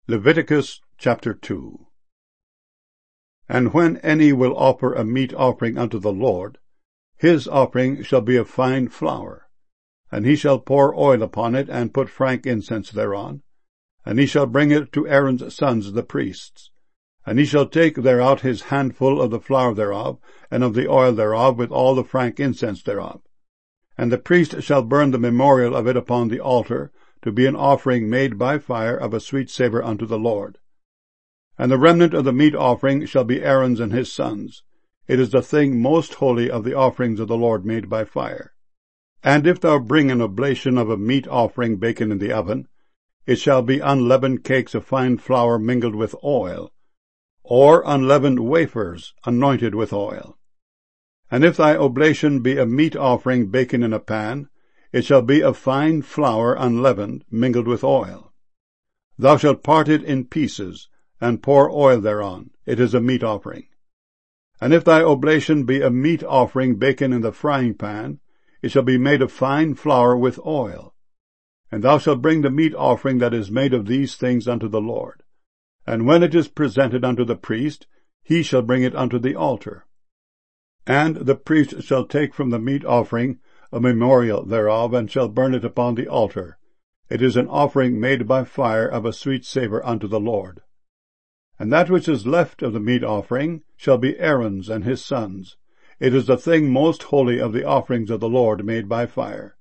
Leviticus chapter 2. And when any will offer a meat offering unto the Lord, his offering shall be of fine flour, and he shall pour oil upon it, and put frank incense thereon, and he shall bring it to Aaron's sons the priests. And he shall take thereout his handful of the flour thereof, and of the oil thereof, with all the frank incense thereof. And the priest shall burn the memorial of it upon the altar, to be an offering made by fire of a sweet savour unto the Lord. And the remnant of the meat offering shall be Aaron's and his sons. It is the thing most holy of the offerings of the Lord made by fire. And if thou bring an oblation of a meat offering baken in the oven, it shall be unleavened cakes of fine flour mingled with oil, or unleavened wafers anointed with oil. And if thy oblation be a meat offering baken in a pan, it shall be of fine flour unleavened, mingled with oil. Thou shalt part it in pieces, and pour oil thereon. It is a meat offering. And if thy oblation be a meat offering baken in the frying pan, it shall be made of fine flour with oil. And thou shalt bring the meat offering that is made of these things unto the Lord. And when it is presented unto the priest, he shall bring it unto the altar. And the priest shall take from the meat offering a memorial thereof, and shall burn it upon the altar. It is an offering made by fire of a sweet savour unto the Lord. And that which is left of the meat offering shall be Aaron's and his sons. It is the thing most holy of the offerings of the Lord made by fire.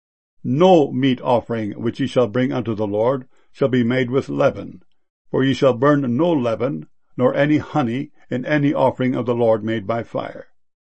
No meat offering which ye shall bring unto the Lord shall be made with leaven, for ye shall burn no leaven, nor any honey, in any offering of the Lord made by fire.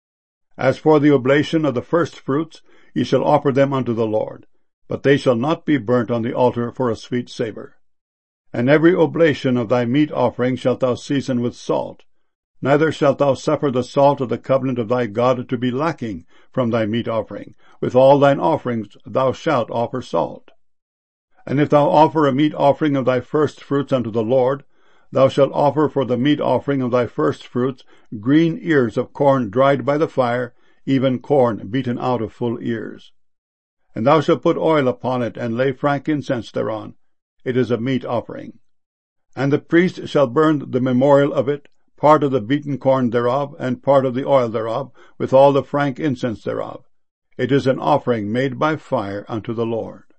As for the oblation of the firstfruits, ye shall offer them unto the Lord, but they shall not be burnt on the altar for a sweet savour. And every oblation of thy meat offering shalt thou season with salt, neither shalt thou suffer the salt of the covenant of thy God to be lacking from thy meat offering. With all thine offerings thou shalt offer salt. And if thou offer a meat offering of thy firstfruits unto the Lord, thou shalt offer for the meat offering of thy firstfruits green ears of corn dried by the fire, even corn beaten out of full ears. And thou shalt put oil upon it, and lay frank incense thereon. It is a meat offering. And the priest shall burn the memorial of it, part of the beaten corn thereof, and part of the oil thereof, with all the frank incense thereof. It is an offering made by fire unto the Lord.